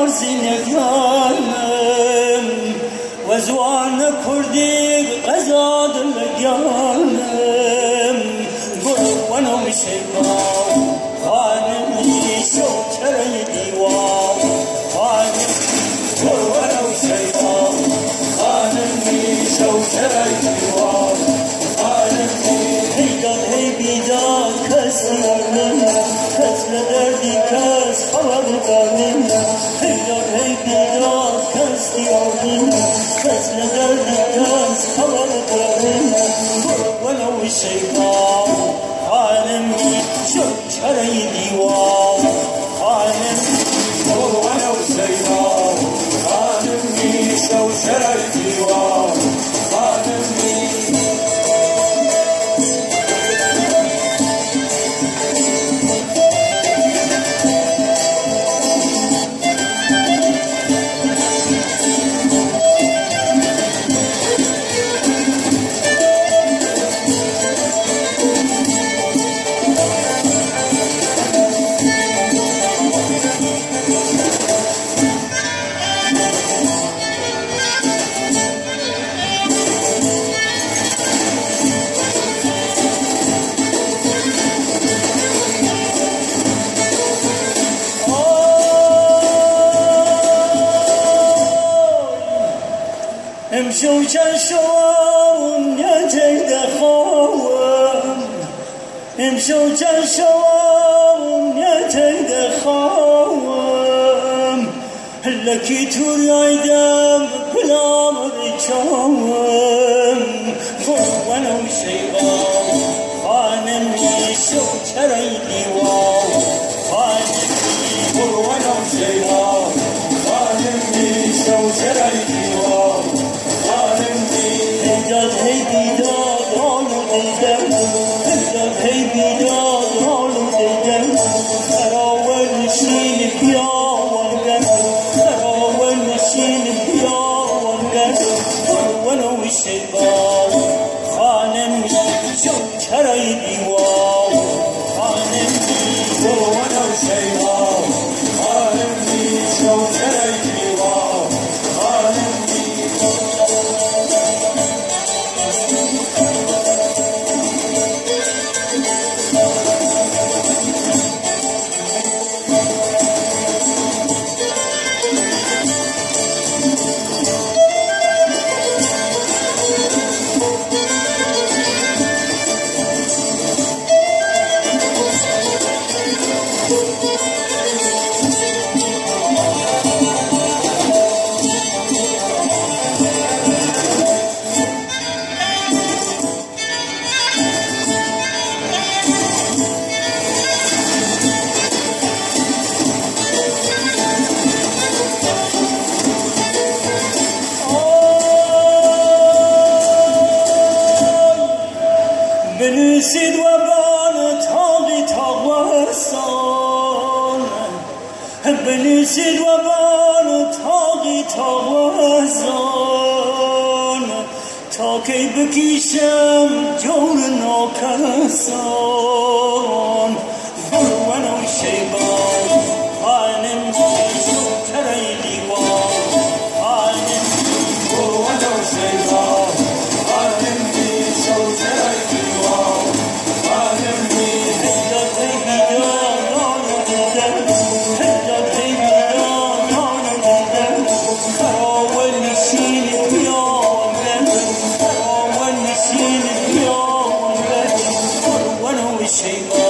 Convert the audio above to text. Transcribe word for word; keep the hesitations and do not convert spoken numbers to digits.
زینگانم و زوان کردی غزاد لگانم برونو شیبان خانمی شو چرای دیوان خانم برونو شیبان خانمی شو چرای دیوان خانمی هیدان هی بیدان کس نیارم کس ندردی کس خبر دارم هیدان هی بیدان کس نیارم کس ندردی کس خبر دارم برونو شیبان خانمی شو چرای دیوان خانمی برونو شیبان خانمی شو چرای دیوان خانمی امشو چشم نیتید خوام امشو چشم نیتید خوام لکی توریدم بلام ریچام برونو شیبان خانمی شو چرای دیوان خانمی برونو شیبان خانمی شو چرای دیوان هیداد هی بیداد حالو دیدم هیداد هی بیداد حالو دیدم سراول نشین بیاورگم سراول نشین بیاورگم برونو شیبان خانمی شو چرای دیوان خانمی برونو شیبان خانمی شو چرای دیوان خانمی بنویسید و بان تاقی تاقوستان بنویسید و بان تاقی تاقوستان تا کی بکیشم جور ناکسان برونو شیبان خانمی شو چرای دیوان خانمی برونو شیبان خانمی شو چرای دیوان خانمی هیداد هی بیدان حالو دیدم هیداد هی بیدان حالو دیدم سراول نشین بیاورگم سراول نشین بیاورگم برونو شیبان